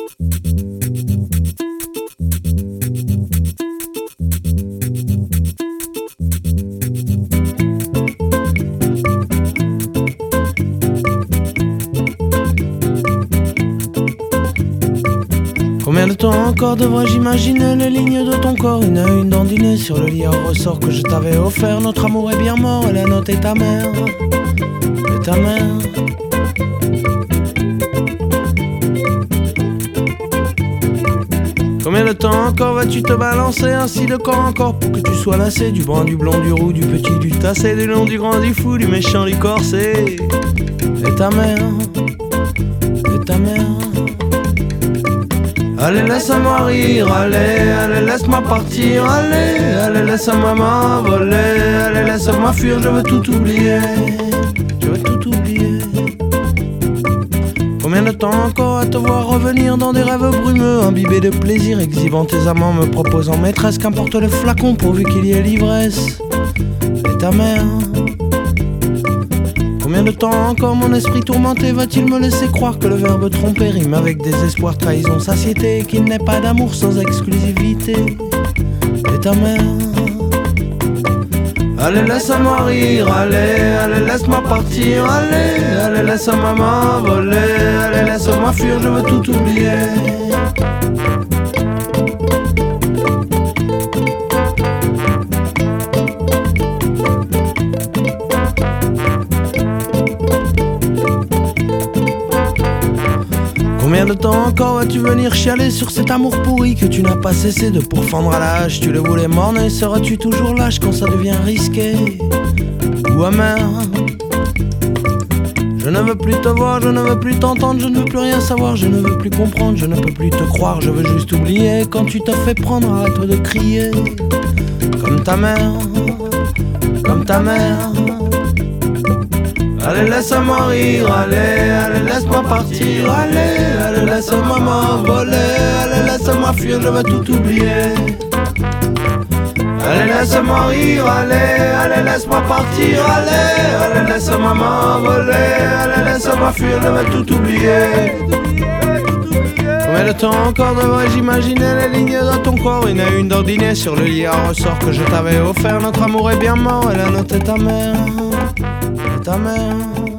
Combien de temps encore devrais-je imaginer les lignes de ton corps, une à une dandinée sur le lit au ressort que je t'avais offert. Notre amour est bien mort et la note est ta mère. Et ta mère. Combien de temps encore vas-tu te balancer ainsi de corps en corps pour que tu sois lassé du brun, du blond, du roux, du petit, du tassé, du long, du grand, du fou, du méchant, du corsé. Et ta mère. Et ta mère. Allez, laisse-moi rire, allez, laisse-moi partir, allez, laisse-moi m'envoler, allez, laisse-moi fuir, je veux tout oublier, je veux tout oublier. Combien de temps encore à te voir revenir dans des rêves brumeux, imbibés de plaisir, exhibant tes amants, me proposant maîtresse, qu'importe le flacon pourvu qu'il y ait l'ivresse. Et ta mère. Combien de temps encore mon esprit tourmenté va-t-il me laisser croire que le verbe tromper rime avec désespoir, trahison, satiété, et qu'il n'est pas d'amour sans exclusivité. Et ta mère. Allez, laisse-moi rire, allez, laisse-moi partir, allez, laisse-moi m'envoler, allez, laisse-moi fuir, je veux tout oublier. Combien de temps encore vas-tu venir chialer sur cet amour pourri que tu n'as pas cessé de pourfendre à la hache? Tu le voulais morner, seras-tu toujours lâche quand ça devient risqué ou amer? Je ne veux plus te voir, je ne veux plus t'entendre, je ne veux plus rien savoir, je ne veux plus comprendre, je ne peux plus te croire, je veux juste oublier. Quand tu te fais prendre, arrête de crier comme ta mère, comme ta mère. Allez, laisse-moi rire, allez, laisse-moi partir, allez, laisse-moi m'envoler, allez, laisse-moi fuir, je veux tout oublier. Allez, laisse-moi rire, allez, laisse-moi partir, allez, laisse-moi m'envoler, allez, laisse-moi fuir, je veux tout oublier. Combien de temps encore devrais-je imaginer les lignes de ton corps, une à une d'ordinaire sur le lit à ressort que je t'avais offert. Notre amour est bien mort et la note est ta mère. Ta mère.